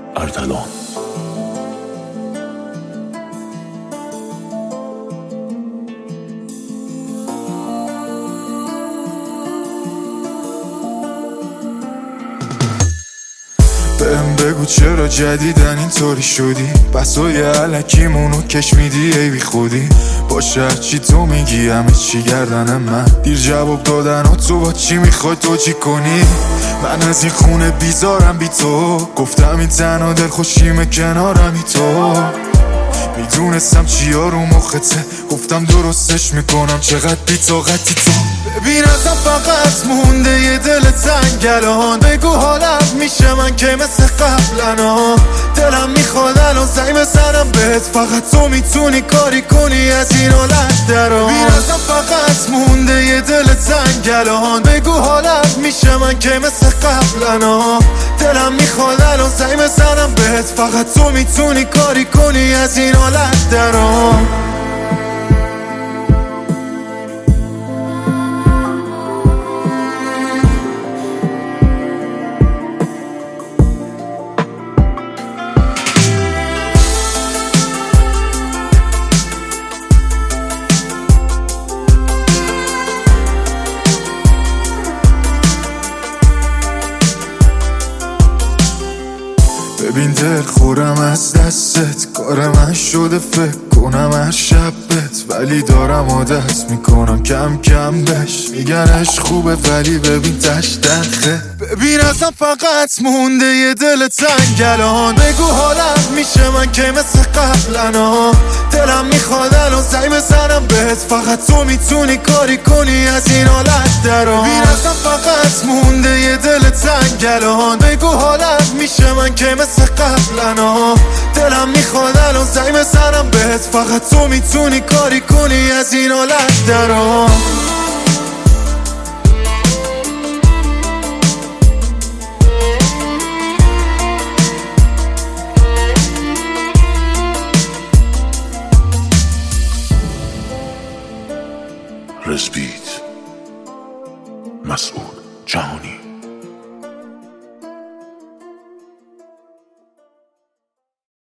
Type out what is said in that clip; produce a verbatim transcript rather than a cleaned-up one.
اردلان. بهم بگو چرا جدیدن اینطوری شدی؟ بسای علکیمونو کش میدی ای بی خودی. باشه هرچی تو میگی همه چی گردن من. دیر جواب دادن و تو با چی میخوای تو چی کنی؟ من از این خونه بیزارم بی تو. گفتم این تنها دل خوشیمه کنارم بی تو. میدونستم چیا رو مخته، گفتم درستش میکنم چقدر بی طاقتی تو. ببین ازم فقط مونده یه دل تنگ الان. بگو حالم میشه من که مثل قبلنا. دلم میخواد الان زنگ بزنم بهت، فقط تو میتونی کاری کنی از این حالت درام. ببین ازم فقط مونده یه دل تنگ الان. بگو حالم میشه من که مثل قبلنا. دلم میخواد الان زنگ بزنم بهت، فقط تو میتونی کاری کنی از این حالت درام. ببین دل خورم از دستت، کار من شده فکر کنم هر شبت، ولی دارم عادت میکنم کم کم بهش. میگنش خوبه ولی ببین تش دخه. ببین ازم فقط مونده یه دل تنگ الان. بگو حالم میشه من که مثل قبلنا. دلم میخواد الان زنگ بزنم بهت، فقط تو میتونی کاری کنی از این حالت درام. ببین ازم فقط مونده یه دل تنگ الان. بگو حالم میشه من که مثل قبلنا. دلم میخواد الان زنگ بزنم بهت، فقط تو میتونی کاری کنی از این حالت درام. رزبیت مسعود جهانی.